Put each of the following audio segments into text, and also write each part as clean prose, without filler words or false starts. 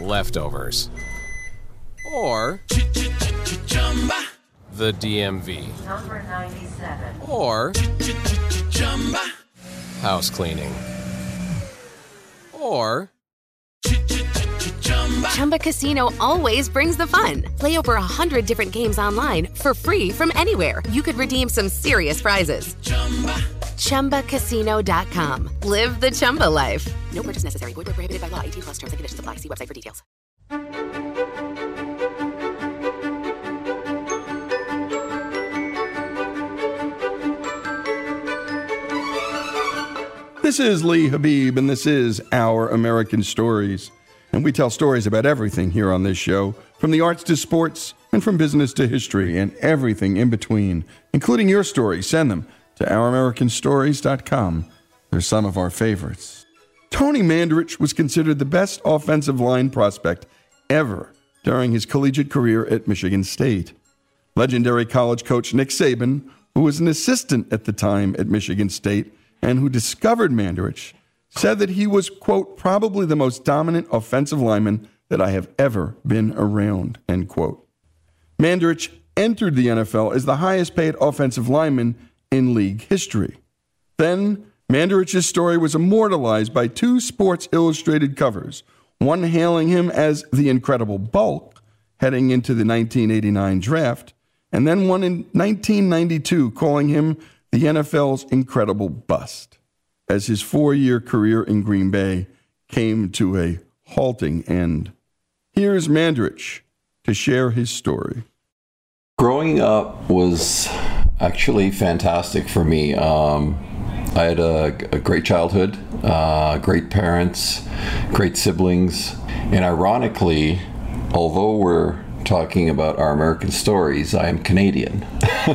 leftovers, or the DMV, Number 97. or house cleaning, or Chumba Casino always brings the fun. Play over 100 different games online for free from anywhere. You could redeem some serious prizes. ChumbaCasino.com. Live the Chumba life. No purchase necessary. Void where prohibited by law. 18+ terms and conditions apply. See website for details. This is Lee Habib, and this is Our American Stories. And we tell stories about everything here on this show, from the arts to sports, and from business to history, and everything in between, including your stories. Send them to ouramericanstories.com. They're some of our favorites. Tony Mandarich was considered the best offensive line prospect ever during his collegiate career at Michigan State. Legendary college coach Nick Saban, who was an assistant at the time at Michigan State and who discovered Mandarich, said that he was, quote, probably the most dominant offensive lineman that I have ever been around, end quote. Mandarich entered the NFL as the highest paid offensive lineman in league history. Then, Mandarich's story was immortalized by two Sports Illustrated covers, one hailing him as the Incredible Bulk heading into the 1989 draft, and then one in 1992 calling him the NFL's Incredible Bust, as his 4-year career in Green Bay came to a halting end. Here's Mandarich to share his story. Growing up was actually fantastic for me. I had a great childhood, great parents, great siblings, and ironically, although we're talking about our American stories, I am Canadian.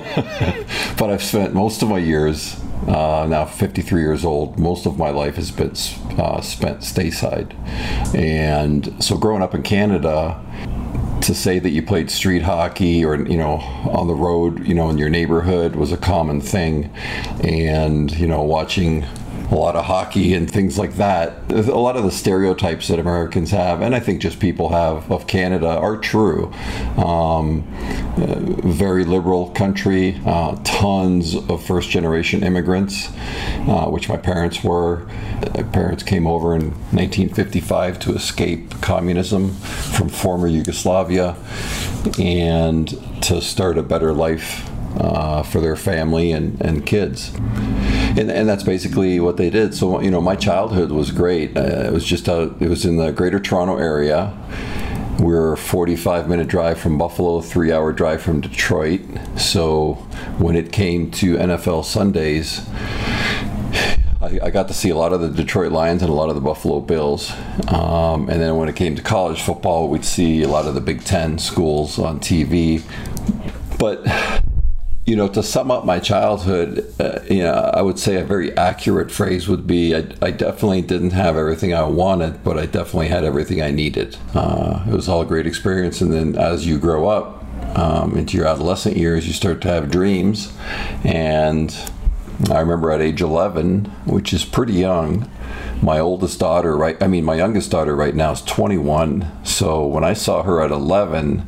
But I've spent most of my years, now 53 years old, most of my life has been spent stateside. And so growing up in Canada, to say that you played street hockey or, on the road, in your neighborhood was a common thing. And, watching a lot of hockey and things like that, a lot of the stereotypes that Americans have, and I think just people have of Canada, are true. Very liberal country, tons of first-generation immigrants, which my parents were. My parents came over in 1955 to escape communism from former Yugoslavia and to start a better life for their family and kids. And that's basically what they did. So, my childhood was great. It was in the Greater Toronto area. We're a 45-minute drive from Buffalo, a 3-hour drive from Detroit. So when it came to NFL Sundays, I got to see a lot of the Detroit Lions and a lot of the Buffalo Bills. And then when it came to college football, we'd see a lot of the Big Ten schools on TV. But to sum up my childhood, I would say a very accurate phrase would be, I definitely didn't have everything I wanted, but I definitely had everything I needed. It was all a great experience. And then as you grow up into your adolescent years, you start to have dreams. And I remember at age 11, which is pretty young, my youngest daughter right now is 21. So when I saw her at 11,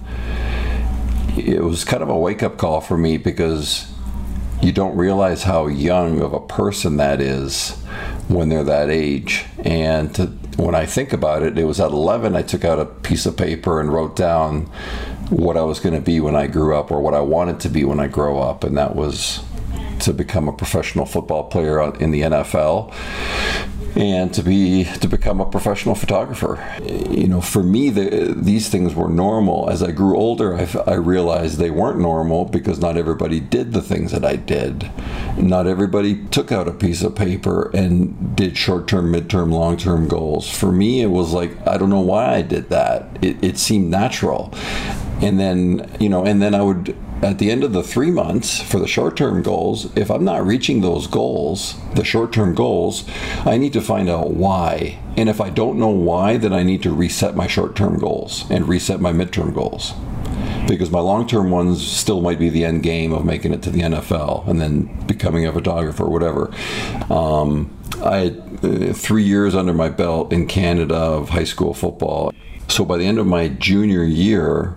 it was kind of a wake-up call for me, because you don't realize how young of a person that is when they're that age. And when I think about it, it was at 11 I took out a piece of paper and wrote down what I was going to be when I grew up, or what I wanted to be when I grow up, and that was to become a professional football player in the NFL, and to become a professional photographer. For me, these things were normal. As I grew older, I realized they weren't normal, because not everybody did the things that I did. Not everybody took out a piece of paper and did short-term, mid-term, long-term goals. For me, it was like, I don't know why I did that. It seemed natural. And then I would, at the end of the 3 months for the short-term goals, if I'm not reaching those goals, the short-term goals, I need to find out why. And if I don't know why, then I need to reset my short-term goals and reset my midterm goals. Because my long-term ones still might be the end game of making it to the NFL and then becoming a photographer or whatever. I had 3 years under my belt in Canada of high school football. So by the end of my junior year,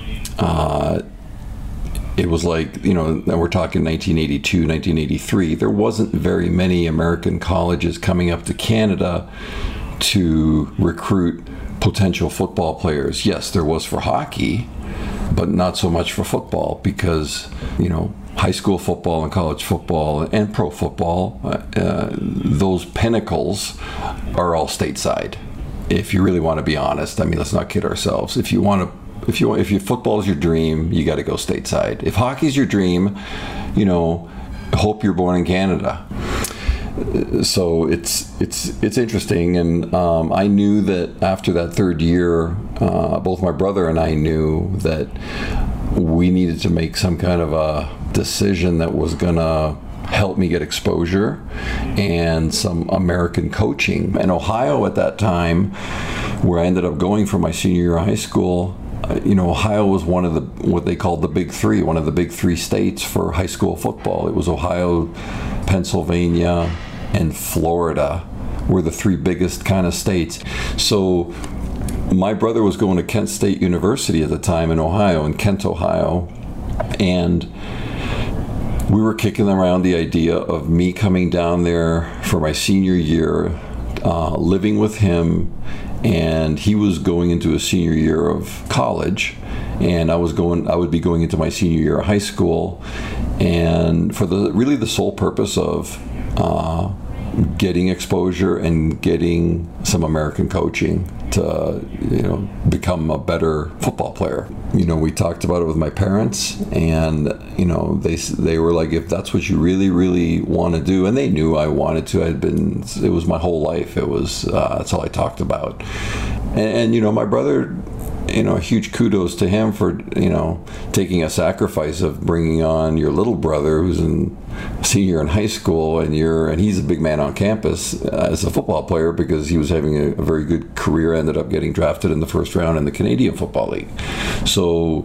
it was like, now we're talking 1982, 1983, there wasn't very many American colleges coming up to Canada to recruit potential football players. Yes, there was for hockey, but not so much for football because, high school football and college football and pro football, those pinnacles are all stateside. If you really want to be honest, let's not kid ourselves. If your football is your dream, you got to go stateside. If hockey's your dream, hope you're born in Canada. So it's interesting, and I knew that after that third year, both my brother and I knew that we needed to make some kind of a decision that was gonna help me get exposure and some American coaching. And Ohio at that time, where I ended up going for my senior year of high school, Ohio was one of what they called the Big Three, one of the Big Three states for high school football. It was Ohio, Pennsylvania, and Florida were the three biggest kind of states. So my brother was going to Kent State University at the time in Ohio, in Kent, Ohio, and we were kicking around the idea of me coming down there for my senior year, living with him, and he was going into a senior year of college, and I would be going into my senior year of high school, and for the sole purpose of getting exposure and getting some American coaching to become a better football player. We talked about it with my parents, and they were like, if that's what you really, really want to do, and they knew I wanted to. It was my whole life. It was that's all I talked about. And my brother, huge kudos to him for taking a sacrifice of bringing on your little brother who's in senior in high school, and he's a big man on campus as a football player because he was having a very good career, ended up getting drafted in the first round in the Canadian Football League. So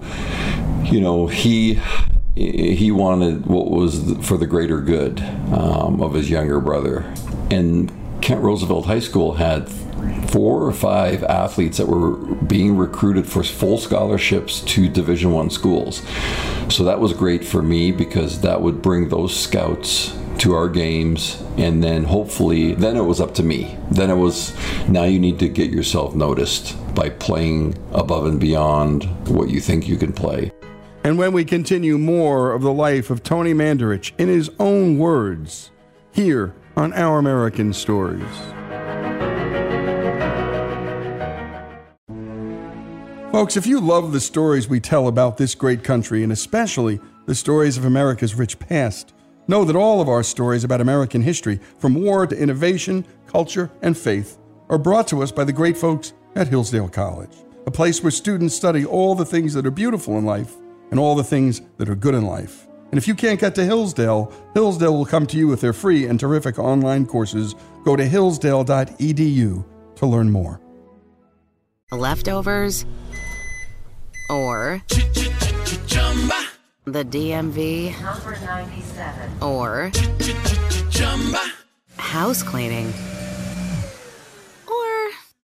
he wanted what was for the greater good of his younger brother. And Kent Roosevelt High School had 4 or 5 athletes that were being recruited for full scholarships to Division I schools. So that was great for me because that would bring those scouts to our games, and then hopefully, then it was up to me. Then it was, now you need to get yourself noticed by playing above and beyond what you think you can play. And when we continue more of the life of Tony Mandarich in his own words, here on Our American Stories. Folks, if you love the stories we tell about this great country, and especially the stories of America's rich past, know that all of our stories about American history, from war to innovation, culture, and faith, are brought to us by the great folks at Hillsdale College, a place where students study all the things that are beautiful in life and all the things that are good in life. And if you can't get to Hillsdale, Hillsdale will come to you with their free and terrific online courses. Go to hillsdale.edu to learn more. Leftovers or the DMV Number 97 or house cleaning or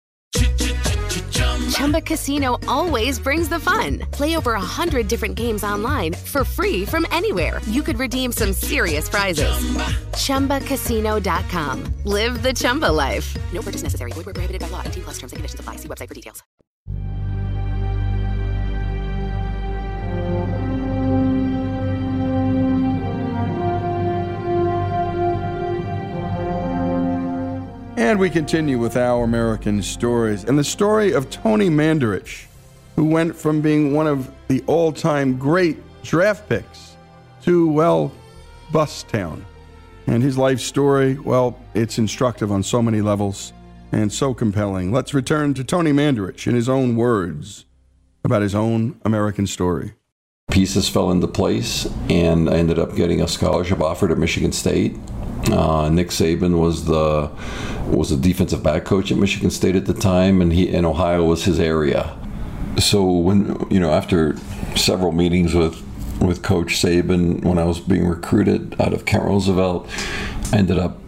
Chumba Casino always brings the fun. Play over 100 different games online for free from anywhere. You could redeem some serious prizes. ChumbaCasino.com. Live the Chumba life. No purchase necessary. Void where prohibited by law. 18+ terms and conditions apply. See website for details. And we continue with Our American Stories, and the story of Tony Mandarich, who went from being one of the all-time great draft picks to, well, bust town. And his life story, well, it's instructive on so many levels and so compelling. Let's return to Tony Mandarich in his own words about his own American story. Pieces fell into place, and I ended up getting a scholarship offered at Michigan State. Nick Saban was the defensive back coach at Michigan State at the time, and Ohio was his area. So when after several meetings with Coach Saban, when I was being recruited out of Kent Roosevelt, I ended up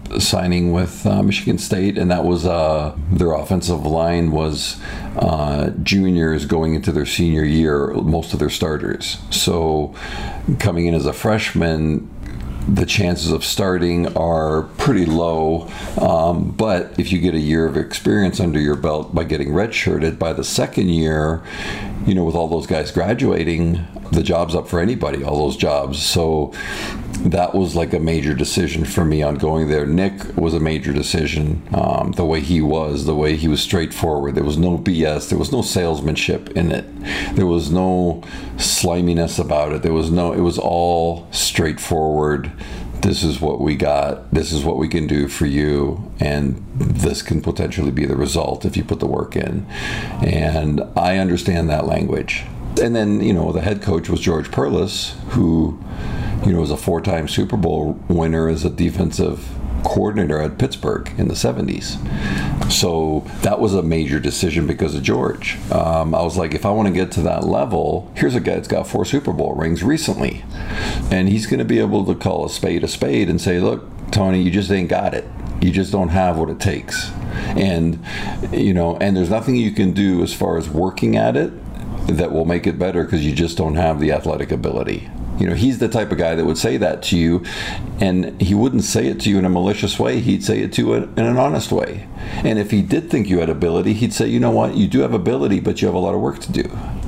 signing with Michigan State, and that was their offensive line was juniors going into their senior year, most of their starters. So coming in as a freshman, the chances of starting are pretty low, but if you get a year of experience under your belt by getting redshirted, by the second year, you know, with all those guys graduating, the job's up for anybody, all those jobs. So that was like a major decision for me on going there. Nick was a major decision. The way he was straightforward. There was no BS. There was no salesmanship in it. There was no sliminess about it. It was all straightforward. This is what we got. This is what we can do for you. And this can potentially be the result if you put the work in. And I understand that language. And then, you know, the head coach was George Perlis, who, you know, was a 4-time Super Bowl winner as a defensive coordinator at Pittsburgh in the 70s. So that was a major decision because of George. I was like, if I want to get to that level, here's a guy that's got 4 Super Bowl rings recently. And he's going to be able to call a spade and say, look, Tony, you just ain't got it. You just don't have what it takes. And, you know, and there's nothing you can do as far as working at it that will make it better because you just don't have the athletic ability. You know, he's the type of guy that would say that to you, and he wouldn't say it to you in a malicious way. He'd say it to you in an honest way. And if he did think you had ability, he'd say, you know what, you do have ability, but you have a lot of work to do.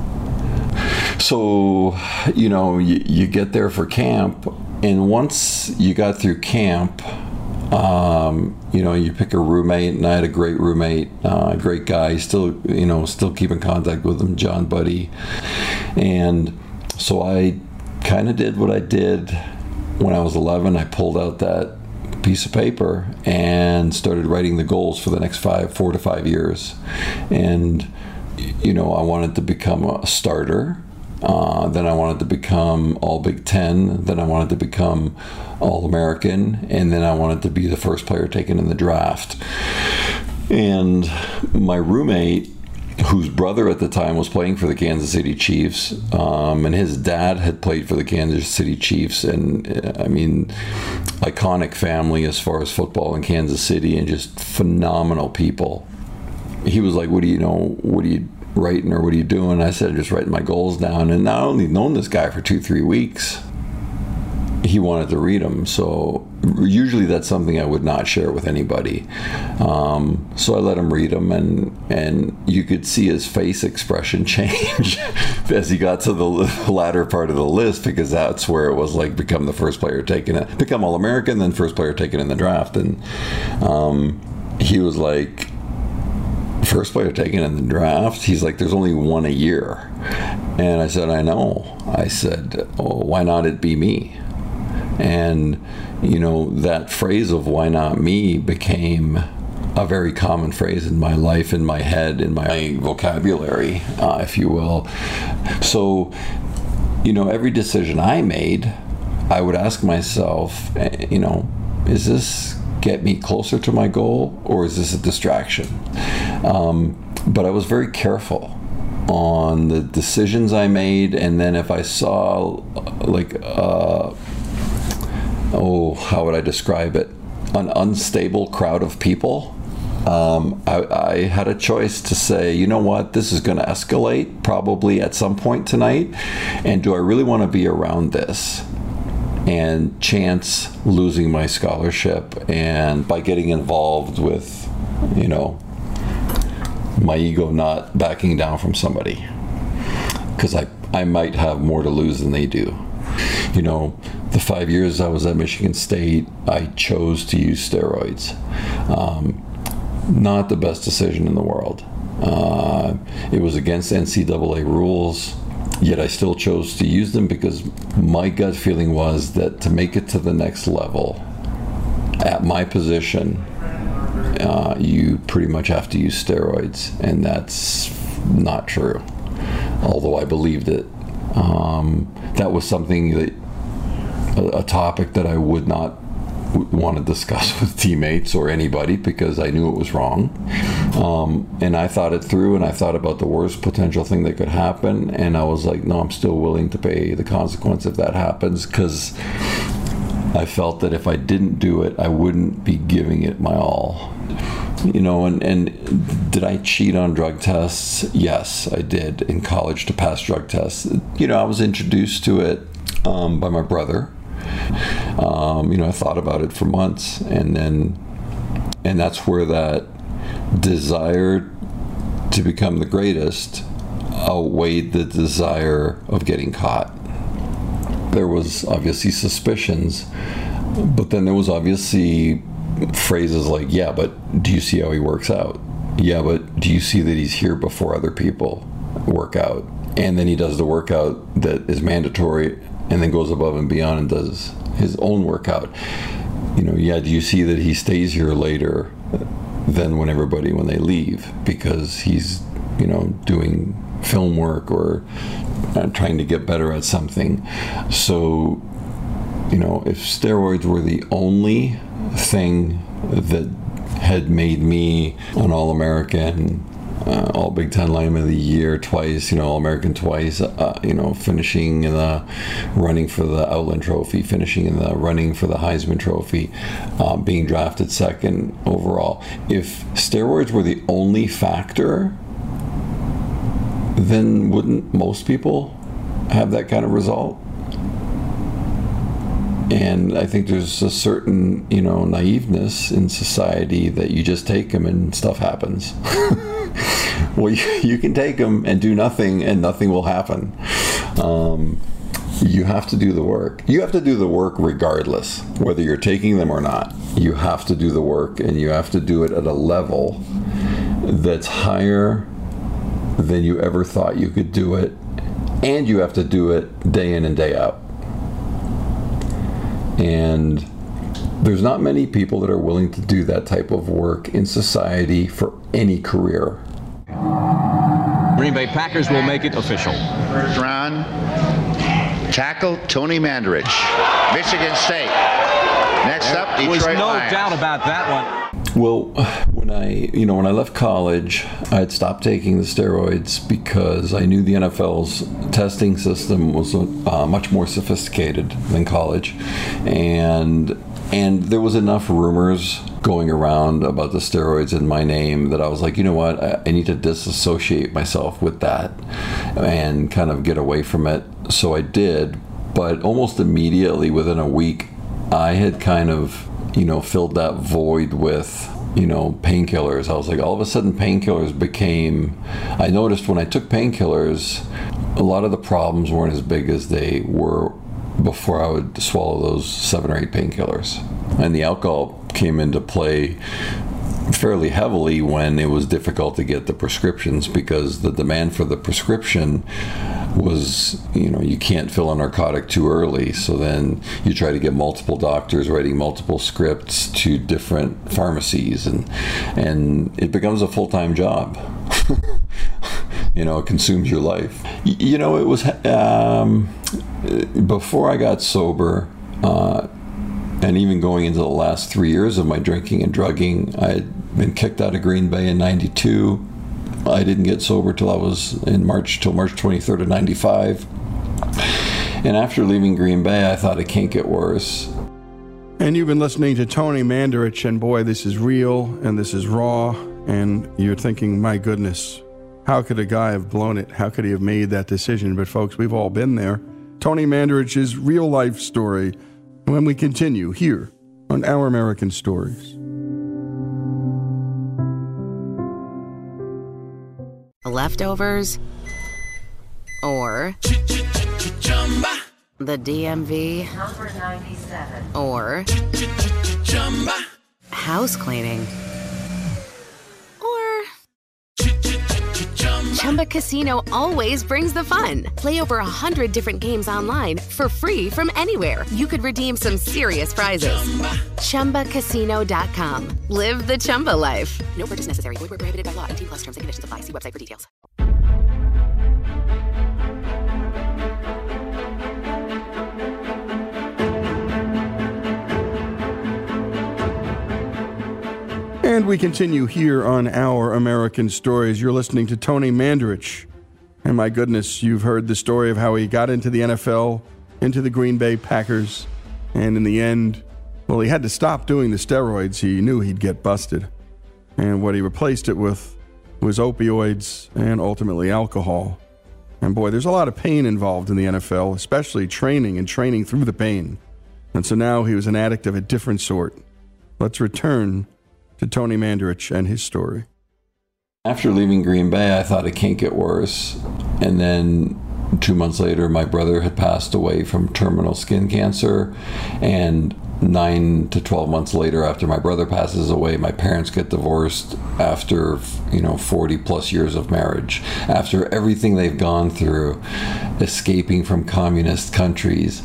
So, you know, you get there for camp, and once you got through camp, you know, you pick a roommate, and I had a great roommate, great guy, still keep in contact with him, John Buddy. And so I kind of did what I did when I was 11. I pulled out that piece of paper and started writing the goals for the next 4 to 5 years. And, you know, I wanted to become a starter. Then I wanted to become All Big Ten. Then I wanted to become All-American. And then I wanted to be the first player taken in the draft. And my roommate, whose brother at the time was playing for the Kansas City Chiefs, and his dad had played for the Kansas City Chiefs, and I mean, iconic family as far as football in Kansas City, and just phenomenal people. He was like, what do you writing, or what are you doing? I said, just writing my goals down. And I only known this guy for 2-3 weeks. He wanted to read them, so usually that's something I would not share with anybody. So I let him read them, and you could see his face expression change as he got to the latter part of the list, because that's where it was like become the first player taken it, become All-American, then first player taken in the draft. And he was like, first player taken in the draft? He's like, there's only one a year. And I said, I know. I said, oh, why not it be me? And, you know, that phrase of why not me became a very common phrase in my life, in my head, in my vocabulary, if you will. So, you know, every decision I made, I would ask myself, you know, is this get me closer to my goal, or is this a distraction? But I was very careful on the decisions I made, and then if I saw like how would I describe it? An unstable crowd of people. I had a choice to say, you know what, this is going to escalate probably at some point tonight, and do I really want to be around this and chance losing my scholarship, and by getting involved with, you know, my ego not backing down from somebody, because I might have more to lose than they do. You know, the 5 years I was at Michigan State, I chose to use steroids. Not the best decision in the world. It was against NCAA rules, yet I still chose to use them because my gut feeling was that to make it to the next level, at my position, you pretty much have to use steroids, and that's not true, although I believed it. That was something that, a topic that I would not want to discuss with teammates or anybody, because I knew it was wrong. And I thought it through, and I thought about the worst potential thing that could happen, and I was like, no, I'm still willing to pay the consequence if that happens, because I felt that if I didn't do it, I wouldn't be giving it my all. And did I cheat on drug tests? Yes, I did in college to pass drug tests. I was introduced to it by my brother. I thought about it for months, and that's where that desire to become the greatest outweighed the desire of getting caught. There was obviously suspicions, but then there was obviously phrases like, yeah, but do you see how he works out? Yeah, but do you see that he's here before other people work out? And then he does the workout that is mandatory and then goes above and beyond and does his own workout. Yeah, do you see that he stays here later than when they leave because he's, doing film work or trying to get better at something. So, if steroids were the only thing that had made me an All-American, All Big Ten Lineman of the Year twice, All-American twice, finishing in the running for the Outland Trophy, finishing in the running for the Heisman Trophy, being drafted second overall. If steroids were the only factor, then wouldn't most people have that kind of result? And I think there's a certain, naiveness in society that you just take them and stuff happens. Well, you can take them and do nothing and nothing will happen. You have to do the work. You have to do the work regardless, whether you're taking them or not. You have to do the work, and you have to do it at a level that's higher than you ever thought you could do it. And you have to do it day in and day out. And there's not many people that are willing to do that type of work in society for any career. Green Bay Packers will make it official. First round, tackle Tony Mandarich, Michigan State. Next up, Detroit Lions. There was no Lions. doubt about that one. Well, when I left college, I had stopped taking the steroids because I knew the NFL's testing system was much more sophisticated than college, and there was enough rumors going around about the steroids in my name that I was like, you know what, I need to disassociate myself with that and kind of get away from it. So I did, but almost immediately within a week, I had kind of filled that void with, painkillers. I was like, all of a sudden painkillers I noticed when I took painkillers, a lot of the problems weren't as big as they were before I would swallow those 7 or 8 painkillers. And the alcohol came into play fairly heavily when it was difficult to get the prescriptions, because the demand for the prescription was, you can't fill a narcotic too early. So then you try to get multiple doctors writing multiple scripts to different pharmacies, and it becomes a full-time job. It consumes your life. It was before I got sober, and even going into the last 3 years of my drinking and drugging. I had been kicked out of Green Bay in '92. I didn't get sober till March 23rd of '95. And after leaving Green Bay, I thought it can't get worse. And you've been listening to Tony Mandarich, and boy, this is real and this is raw, and you're thinking, my goodness, how could a guy have blown it? How could he have made that decision? But folks, we've all been there. Tony Mandarich's real life story when we continue here on Our American Stories. Leftovers or the DMV Number 97. or house cleaning or Chumba Casino always brings the fun. Play over 100 different games online for free from anywhere. You could redeem some serious prizes. ChumbaCasino.com. Live the Chumba life. No purchase necessary. Void where prohibited by law. 18+ terms and conditions apply. See website for details. And we continue here on Our American Stories. You're listening to Tony Mandarich. And my goodness, you've heard the story of how he got into the NFL, into the Green Bay Packers, And in the end, well, he had to stop doing the steroids. He knew he'd get busted. And what he replaced it with was opioids and ultimately alcohol. And boy, there's a lot of pain involved in the NFL, especially training through the pain. And so now he was an addict of a different sort. Let's return to Tony Mandarich and his story. After leaving Green Bay, I thought it can't get worse. And then 2 months later, my brother had passed away from terminal skin cancer. And 9 to 12 months later, after my brother passes away, my parents get divorced after 40 plus years of marriage. After everything they've gone through, escaping from communist countries,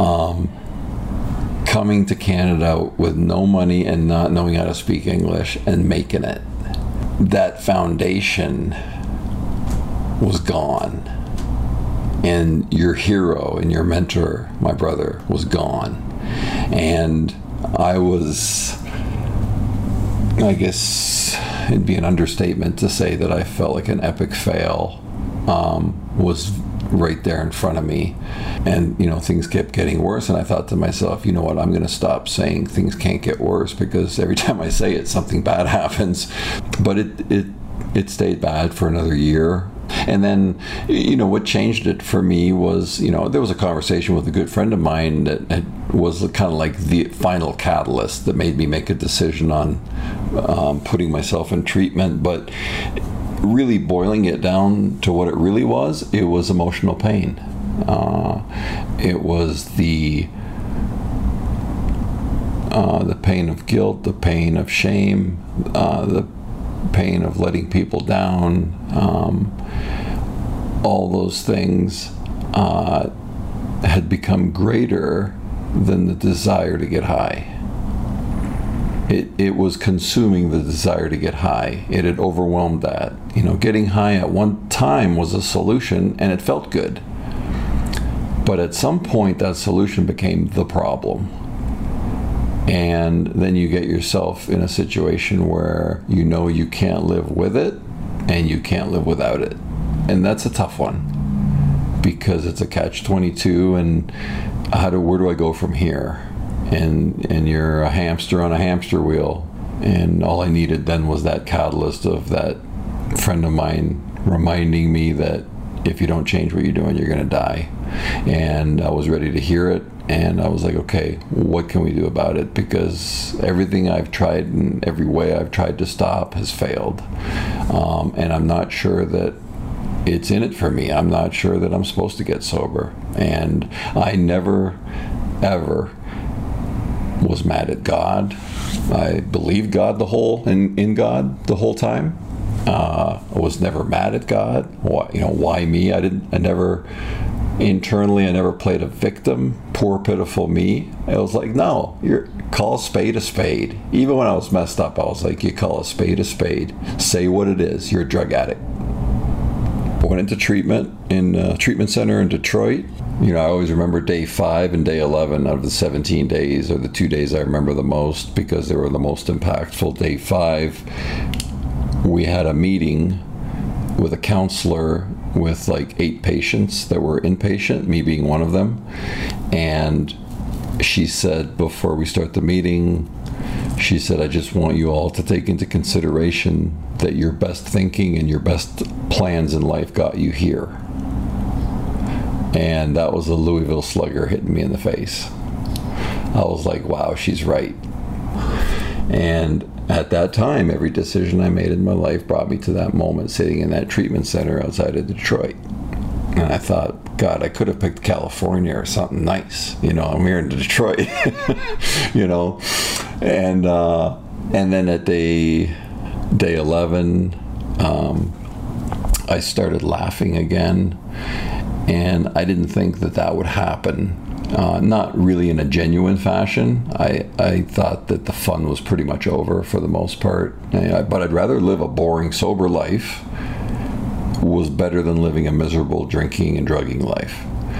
coming to Canada with no money and not knowing how to speak English and making it. That foundation was gone. And your hero and your mentor, my brother, was gone. And I guess it'd be an understatement to say that I felt like an epic fail was right there in front of me. And, things kept getting worse. And I thought to myself, you know what, I'm going to stop saying things can't get worse, because every time I say it, something bad happens. But it stayed bad for another year. And then, what changed it for me was, there was a conversation with a good friend of mine that was kind of like the final catalyst that made me make a decision on putting myself in treatment. But really boiling it down to what it really was emotional pain. It was the pain of guilt, the pain of shame, the pain of letting people down. All those things had become greater than the desire to get high. It was consuming the desire to get high. It had overwhelmed that. Getting high at one time was a solution, and it felt good. But at some point, that solution became the problem. And then you get yourself in a situation where you can't live with it, and you can't live without it. And that's a tough one, because it's a catch-22, and where do I go from here? And you're a hamster on a hamster wheel. And all I needed then was that catalyst of that friend of mine reminding me that if you don't change what you're doing, you're going to die. And I was ready to hear it. And I was like, okay, what can we do about it? Because everything I've tried and every way I've tried to stop has failed. And I'm not sure that it's in it for me. I'm not sure that I'm supposed to get sober. And I never, ever was mad at God. I believed God in God the whole time. I was never mad at God. Why me? I never internally, I never played a victim. Poor, pitiful me. I was like, no, call a spade a spade. Even when I was messed up, I was like, you call a spade a spade. Say what it is. You're a drug addict. I went into treatment in a treatment center in Detroit. I always remember day 5 and day 11 out of the 17 days, or the 2 days I remember the most because they were the most impactful. Day 5, we had a meeting with a counselor with like 8 patients that were inpatient, me being one of them. And she said, before we start the meeting, she said, I just want you all to take into consideration that your best thinking and your best plans in life got you here. And that was a Louisville Slugger hitting me in the face. I was like, wow, she's right. And at that time, every decision I made in my life brought me to that moment sitting in that treatment center outside of Detroit. And I thought, God, I could have picked California or something nice. I'm here in Detroit. And then at day 11, I started laughing again. And I didn't think that would happen. Not really in a genuine fashion. I thought that the fun was pretty much over for the most part. But I'd rather live a boring, sober life was better than living a miserable drinking and drugging life.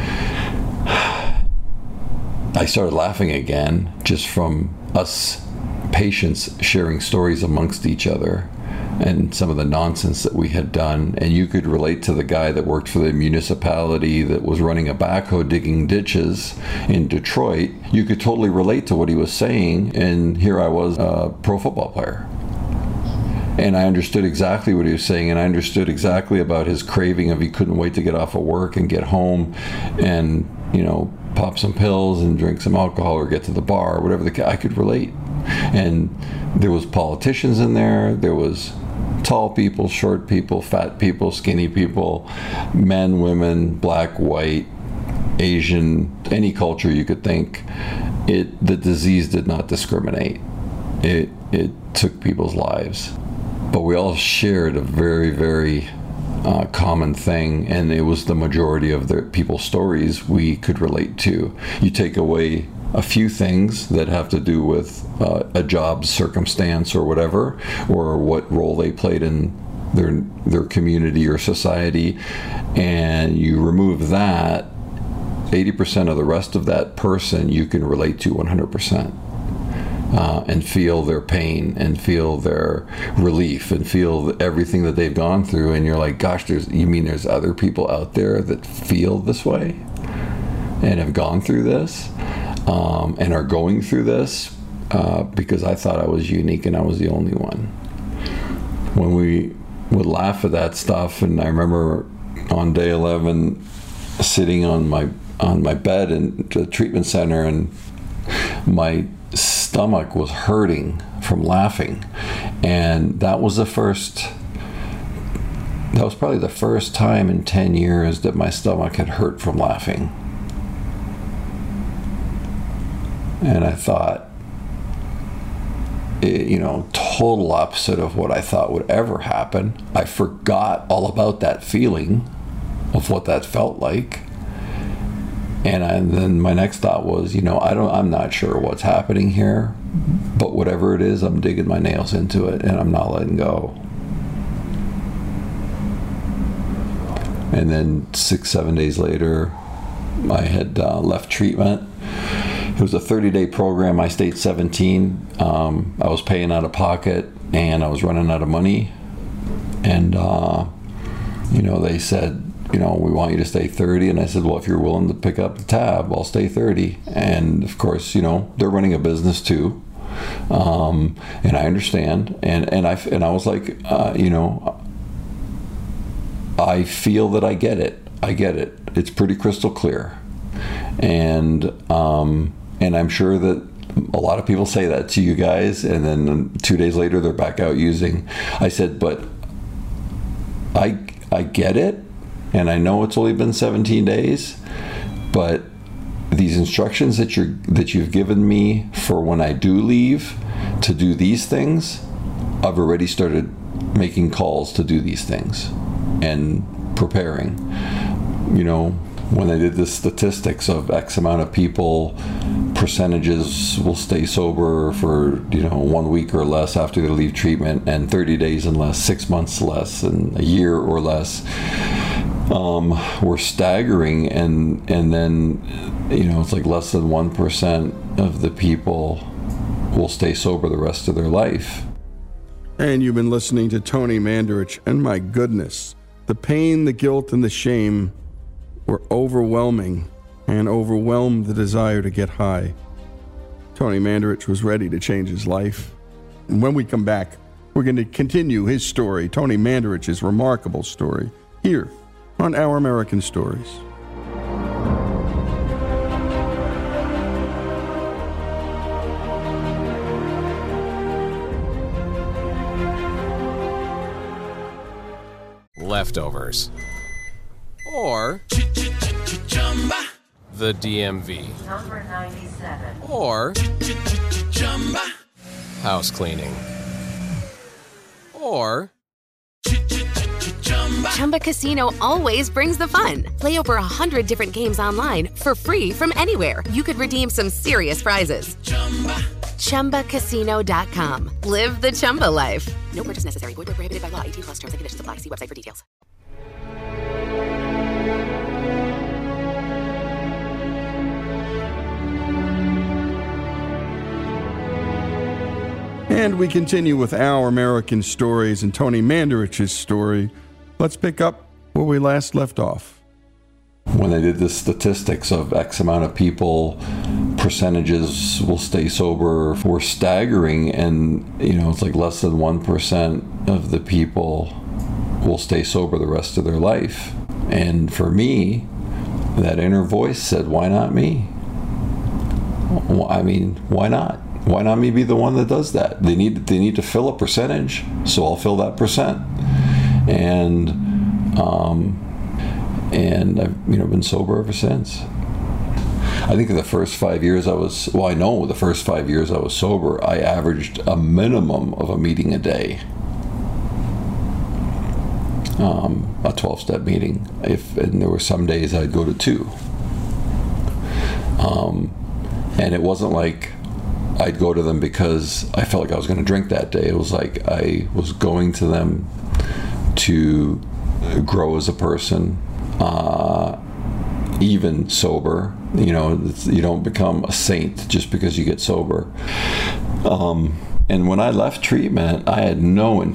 I started laughing again just from us patients sharing stories amongst each other. and some of the nonsense that we had done. And you could relate to the guy that worked for the municipality that was running a backhoe digging ditches in Detroit. You could totally relate to what he was saying, and here I was, a pro football player. And I understood exactly what he was saying, and I understood exactly about his craving of he couldn't wait to get off of work and get home and, pop some pills and drink some alcohol or get to the bar, or whatever I could relate. And there was politicians in there, there was tall people, short people, fat people, skinny people, men, women, black, white, Asian, any culture you could think. The disease did not discriminate. It took people's lives. But we all shared a very, very common thing, and it was the majority of the people's stories we could relate to. You take away a few things that have to do with a job circumstance or whatever, or what role they played in their community or society, and you remove that, 80% of the rest of that person you can relate to 100%. And feel their pain and feel their relief and feel everything that they've gone through, and you're like, gosh, you mean there's other people out there that feel this way and have gone through this and are going through this, because I thought I was unique and I was the only one. When we would laugh at that stuff, and I remember on day 11 sitting on my bed in the treatment center, and my stomach was hurting from laughing, and that was probably the first time in 10 years that my stomach had hurt from laughing. And I thought, total opposite of what I thought would ever happen. I forgot all about that feeling of what that felt like. And then my next thought was, I'm not sure what's happening here, but whatever it is, I'm digging my nails into it, and I'm not letting go. And then 6-7 days later, I had left treatment. It was a 30-day program. I stayed 17. I was paying out of pocket, and I was running out of money. And, they said, we want you to stay 30. And I said, well, if you're willing to pick up the tab, I'll stay 30. And of course, they're running a business too. And I understand. And I was like, I feel that I get it. I get it. It's pretty crystal clear. And I'm sure that a lot of people say that to you guys, and then 2 days later they're back out using. I said, but I get it. And I know it's only been 17 days, but these instructions that you've given me for when I do leave to do these things, I've already started making calls to do these things and preparing. When I did the statistics of X amount of people, percentages will stay sober for 1 week or less after they leave treatment, and 30 days and less, 6 months less, and a year or less. Were staggering, and then it's like less than 1% of the people will stay sober the rest of their life. And you've been listening to Tony Mandarich, and my goodness, the pain, the guilt, and the shame were overwhelming and overwhelmed the desire to get high. Tony Mandarich was ready to change his life. And when we come back, we're going to continue his story, Tony Mandarich's remarkable story, here on Our American Stories. Leftovers. Or the DMV. Number 97. Or house cleaning. Or Chumba Casino always brings the fun. Play over 100 different games online for free from anywhere. You could redeem some serious prizes. ChumbaCasino.com. Live the Chumba life. No purchase necessary. Void where prohibited by law. 18+ terms and conditions apply. See website for details. And we continue with Our American Stories and Tony Manderich's story. Let's pick up where we last left off. When I did the statistics of X amount of people, percentages will stay sober, were staggering, and it's like less than 1% of the people will stay sober the rest of their life. And for me, that inner voice said, why not me? I mean, why not? Why not me be the one that does that? They need to fill a percentage, so I'll fill that percent. And I've been sober ever since. I think the first 5 years the first 5 years I was sober, I averaged a minimum of a meeting a day. A 12-step meeting. And there were some days I'd go to 2. And it wasn't like I'd go to them because I felt like I was going to drink that day. It was like I was going to them to grow as a person, even sober. You don't become a saint just because you get sober. And when I left treatment, I had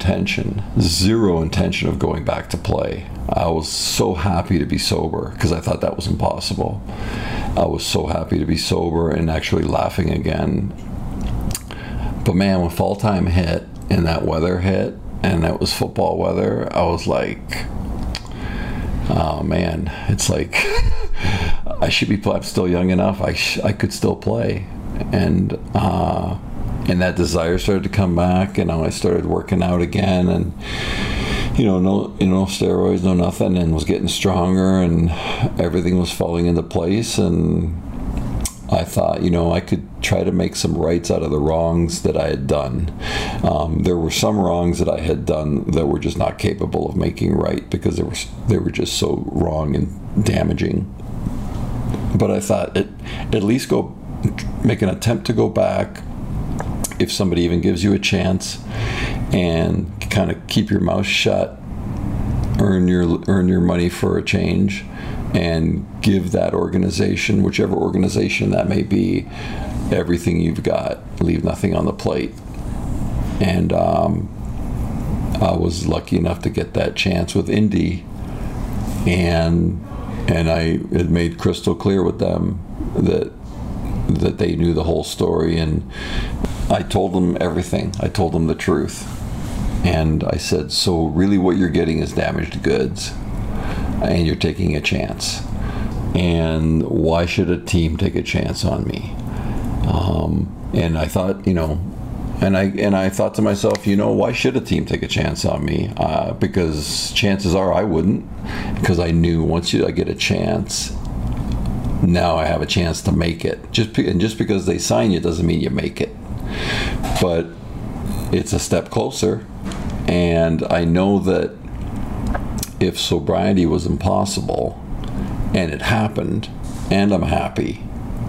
zero intention of going back to play. I was so happy to be sober because I thought that was impossible. I was so happy to be sober and actually laughing again. But man, when fall time hit and that weather hit, and that was football weather, I was like, oh man, it's like I should be I'm still young enough. I could still play. And that desire started to come back, and I started working out again, and no steroids, no nothing, and was getting stronger, and everything was falling into place. And I thought, I could try to make some rights out of the wrongs that I had done. There were some wrongs that I had done that were just not capable of making right because they were just so wrong and damaging. But I thought, at least make an attempt to go back, if somebody even gives you a chance, and kind of keep your mouth shut, earn your money for a change, and give that organization, whichever organization that may be, everything you've got. Leave nothing on the plate. And I was lucky enough to get that chance with Indy, and I had made crystal clear with them that they knew the whole story, and I told them everything. I told them the truth. And I said, so really what you're getting is damaged goods, and you're taking a chance. And why should a team take a chance on me? And I thought, and I thought to myself, why should a team take a chance on me? Because chances are I wouldn't, because I knew once I get a chance, now I have a chance to make it. Just because they sign you doesn't mean you make it. But it's a step closer, and I know that if sobriety was impossible, and it happened, and I'm happy,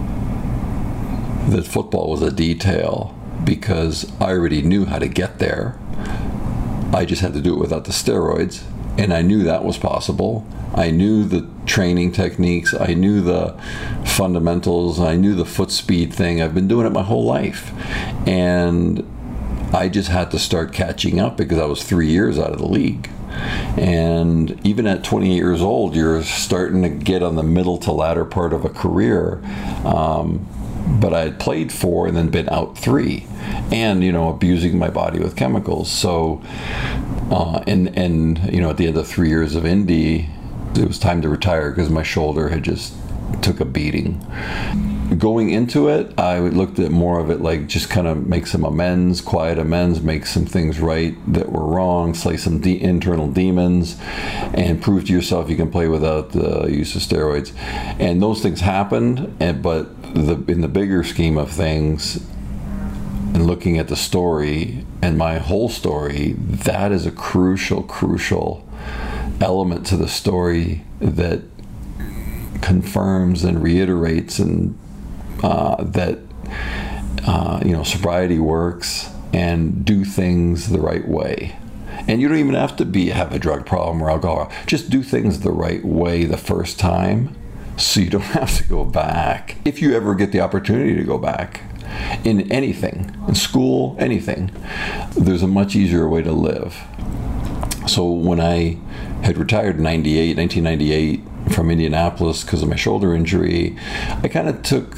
that football was a detail, because I already knew how to get there. I just had to do it without the steroids, and I knew that was possible. I knew the training techniques, I knew the fundamentals, I knew the foot speed thing. I've been doing it my whole life, and I just had to start catching up because I was 3 years out of the league. And even at 28 years old, you're starting to get on the middle to latter part of a career. But I had played 4 and then been out 3, and abusing my body with chemicals. So and at the end of 3 years of Indy, it was time to retire because my shoulder had just took a beating. Going into it, I looked at more of it like just kind of make some amends, quiet amends, make some things right that were wrong, slay some internal demons, and prove to yourself you can play without the use of steroids. And those things happened, but in the bigger scheme of things, and looking at the story and my whole story, that is a crucial element to the story that confirms and reiterates and that sobriety works, and do things the right way. And you don't even have to have a drug problem or alcohol. Just do things the right way the first time, so you don't have to go back. If you ever get the opportunity to go back, in anything, in school, anything, there's a much easier way to live. So when I had retired in 1998 from Indianapolis because of my shoulder injury, I kind of took,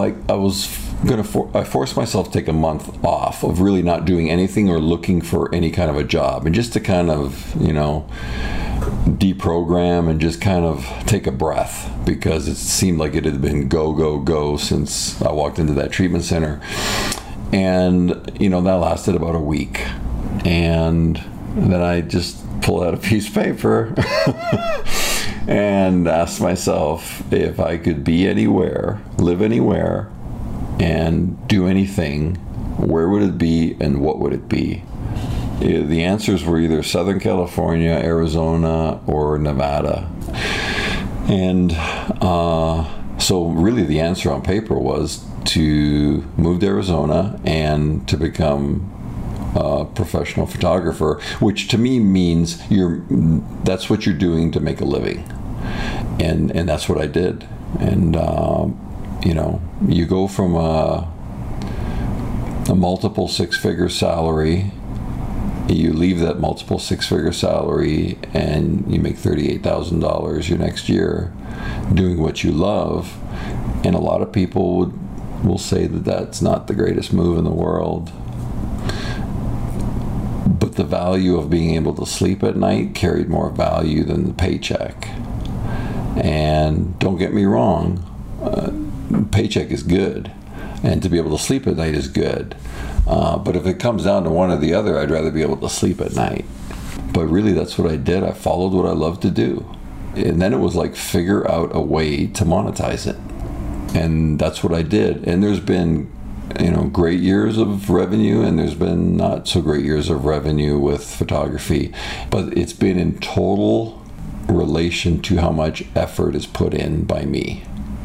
I forced myself to take a month off of really not doing anything or looking for any kind of a job, and just to kind of, deprogram and just kind of take a breath, because it seemed like it had been go since I walked into that treatment center. And, that lasted about a week. And then I just pulled out a piece of paper and asked myself if I could be anywhere, live anywhere, and do anything, where would it be and what would it be? The answers were either Southern California, Arizona, or Nevada. And so really the answer on paper was to move to Arizona and to become a professional photographer, which to me means that's what you're doing to make a living. And that's what I did. And you go from a multiple six-figure salary, you leave that multiple six-figure salary and you make $38,000 your next year doing what you love. And a lot of people will say that that's not the greatest move in the world. But the value of being able to sleep at night carried more value than the paycheck. And don't get me wrong, paycheck is good, and to be able to sleep at night is good. But if it comes down to one or the other, I'd rather be able to sleep at night. But really, that's what I did. I followed what I loved to do. And then it was like figure out a way to monetize it. And that's what I did. And there's been, great years of revenue, and there's been not so great years of revenue with photography. But it's been in total relation to how much effort is put in by me.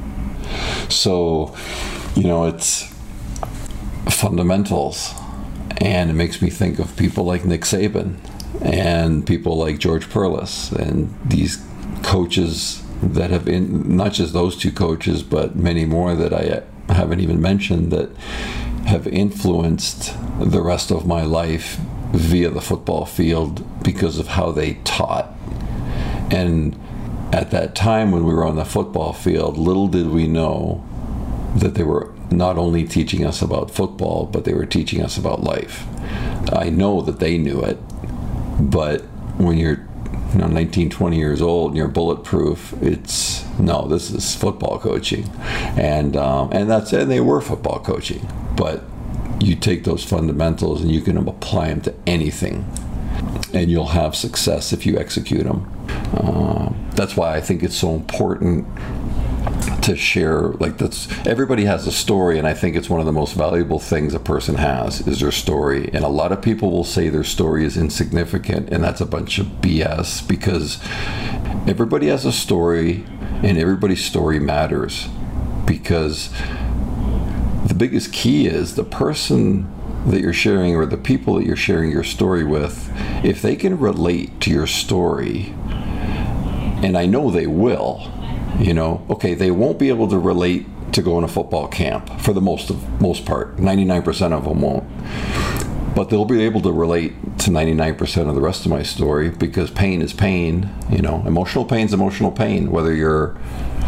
So, it's fundamentals, and it makes me think of people like Nick Saban and people like George Perlis and these coaches that have been, not just those two coaches, but many more that I haven't even mentioned, that have influenced the rest of my life via the football field because of how they taught. And at that time when we were on the football field, little did we know that they were not only teaching us about football, but they were teaching us about life. I know that they knew it, but when you're 19, 20 years old and you're bulletproof, this is football coaching. And they were football coaching. But you take those fundamentals and you can apply them to anything, and you'll have success if you execute them. That's why I think it's so important to share. Everybody has a story, and I think it's one of the most valuable things a person has is their story. And a lot of people will say their story is insignificant, and that's a bunch of BS, because everybody has a story, and everybody's story matters. Because the biggest key is the person that you're sharing, or the people that you're sharing your story with, if they can relate to your story, and I know they will, they won't be able to relate to going to football camp for the most part. 99% of them won't. But they'll be able to relate to 99% of the rest of my story, because pain is pain. Emotional pain is emotional pain. Whether you're,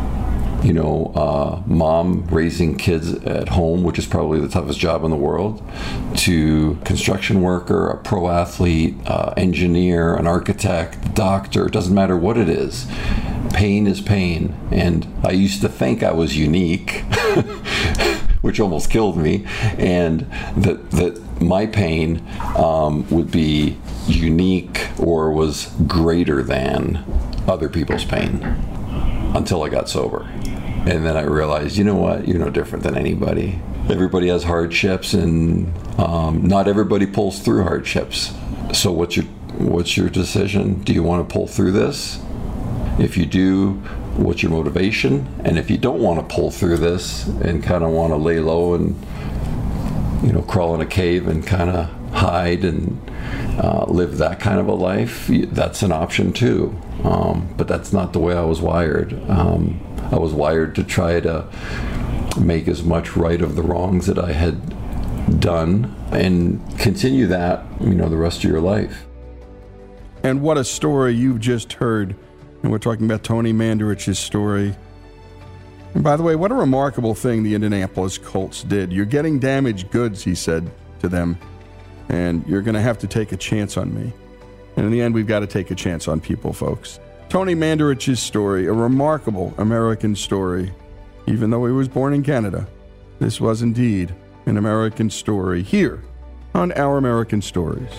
mom raising kids at home, which is probably the toughest job in the world, to construction worker, a pro athlete, engineer, an architect, doctor, it doesn't matter what it is. Pain is pain. And I used to think I was unique, which almost killed me, and that my pain would be unique or was greater than other people's pain, until I got sober. And then I realized, you know what, you're no different than anybody. Everybody has hardships, and not everybody pulls through hardships. So what's your decision? Do you want to pull through this? If you do, what's your motivation? And if you don't want to pull through this and kind of want to lay low and crawl in a cave and kind of hide and live that kind of a life, that's an option too. But that's not the way I was wired. I was wired to try to make as much right of the wrongs that I had done and continue that, the rest of your life. And what a story you've just heard. And we're talking about Tony Mandarich's story. And by the way, what a remarkable thing the Indianapolis Colts did. You're getting damaged goods, he said to them, and you're going to have to take a chance on me. And in the end, we've got to take a chance on people, folks. Tony Mandarich's story, a remarkable American story. Even though he was born in Canada, this was indeed an American story here on Our American Stories.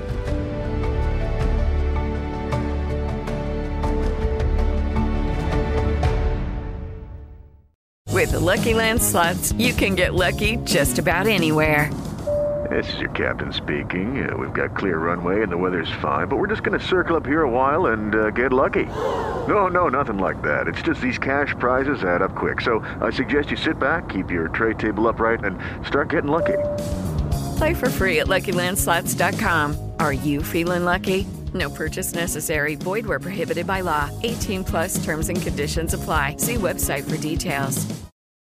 With the Lucky Land Slots, you can get lucky just about anywhere. This is your captain speaking. We've got clear runway and the weather's fine, but we're just going to circle up here a while and get lucky. No, nothing like that. It's just these cash prizes add up quick. So I suggest you sit back, keep your tray table upright, and start getting lucky. Play for free at LuckyLandSlots.com. Are you feeling lucky? No purchase necessary. Void where prohibited by law. 18+ terms and conditions apply. See website for details.